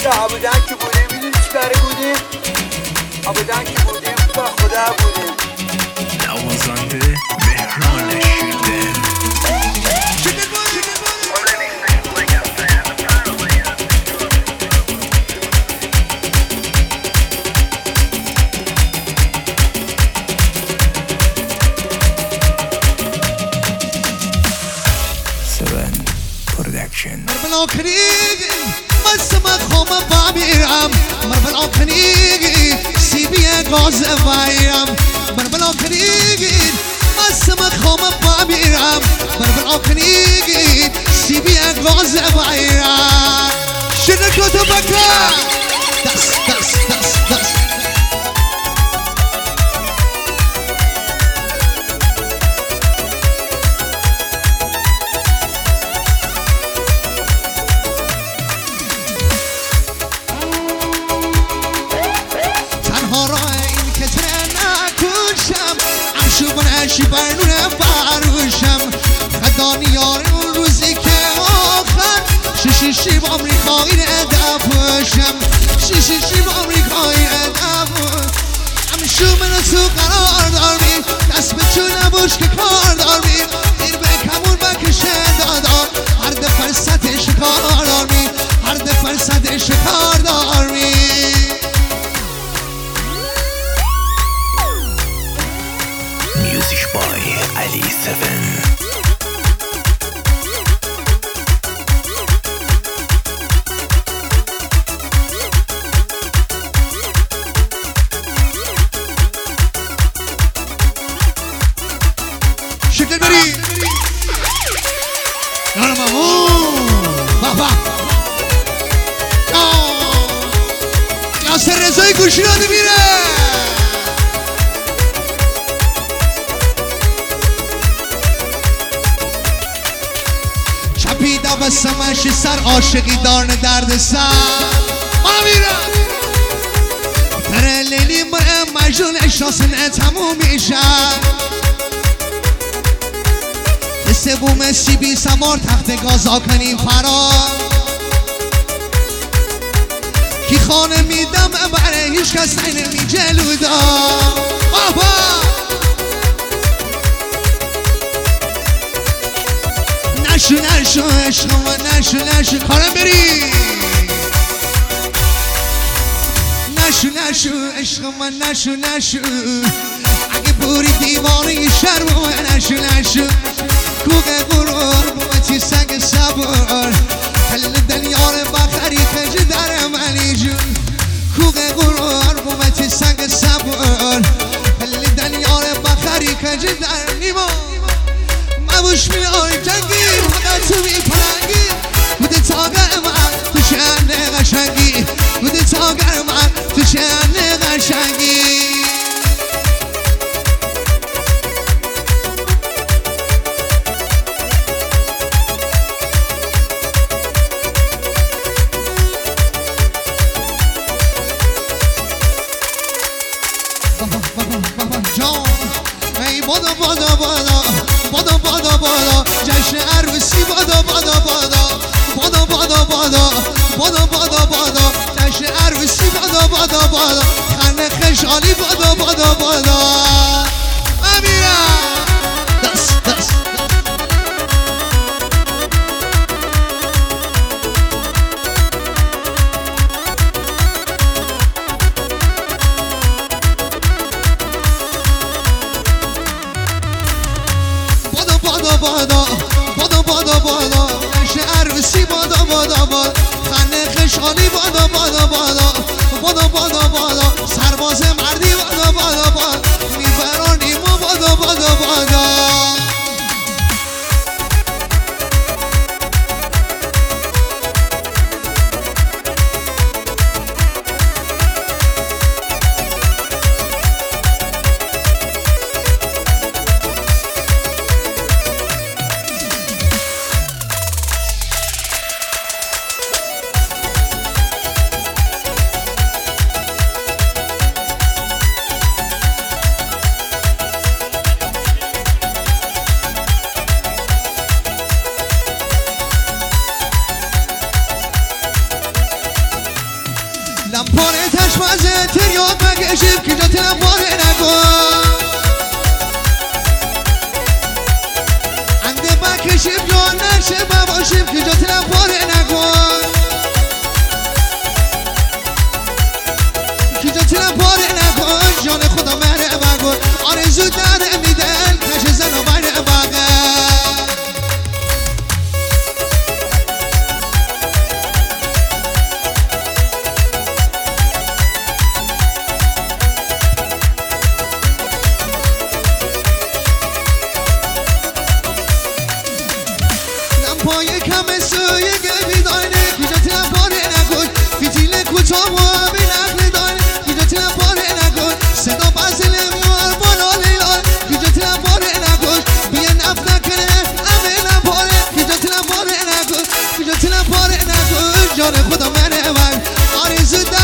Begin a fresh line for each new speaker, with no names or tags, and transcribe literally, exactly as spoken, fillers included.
بچه آبادان که بودیم میدونی چی کاره بودیم؟ آبادان که بودیم با خدا بودیم.
نوازنده مهران شیرده.
مربلا کنیگی مست مخوام بمیرم مربلا کنیگی سیبی گاز وایرم مربلا کنیگی مست مخوام بمیرم مربلا کنیگی سیبی گاز وایرم شرکت بکر دست دست دست دست شی برنونه فروشم خدانی یار اون روزی که آخر شیشی با امریکایی ندفشم شیشی با امریکایی ندفشم همشو منو تو قرار دارمی دست به چون نبوش که کار دارمی دیر به کمون بکشه دادا هر دفر سطح شکار دارمی هر دفر سطح شکار دارمی
علی سفن
شکل بری یارم امون بابا یاسر رضایی گوشی داده میره پیدا و سمش سر عاشقی دارن درد سر ما میرم تره لیلی مرم مجنون اشتاسن تموم میشن سوم سیبی سمار تخت گازا کنیم فرار کی خانه میدم برای هیچ کس نمی جلودا بابا نشو نشو عشق من نشو نشو کارم بری نشو نشو عشق من نشو نشو اگه بوری دیوانه شرم و نشو نشو کوه غرور بومتی سگ صبر کل دلیار بخری خج در منی جون کوه غرور بومتی سگ صبر کل دلیار بخری خج در نیما مبوش میای جنگی فقط تو میپرنگی بوده تاگر من تو شهر قشنگی بوده تاگر من تو شهر قشنگی بابا بابا بابا جان ای بادا بادا بادا بادا بادا بادا جشن عروسی بادا بادا بادا بادا بادا بادا بادا بادا بادا جشن عروسی بادا بادا بادا خنده خشحالی بادا بادا بادا امیرم دست دست بادا بادا بادا بادا بادا جشن عروسی بادا بادا بادا خنده خشحالی بادا بادا بادا بادا بادا بادا سرباز مردی بادا بادا بادا میبرانی ما بادا بادا بادا پاره تشمازه تریاک بکشیم که جا تلم پاره نکن انده بکشیم جا نشه بباشیم که جا تلم پاره نکن که جا تلم پاره نکن جان خدا مره بگن آرزو داره میدن کش زن و بره بگن پای کم سوی گلی داینه کجا تلم پاره نکن فیتیل کوتاه و بی نقل داینه کجا تلم پاره نکن صدا بزل موار بالا لیلان کجا تلم پاره نکن بیا نف نکنه امیلم پاره کجا تلم پاره نکن کجا تلم پاره نکن جان خدا منه من آرزو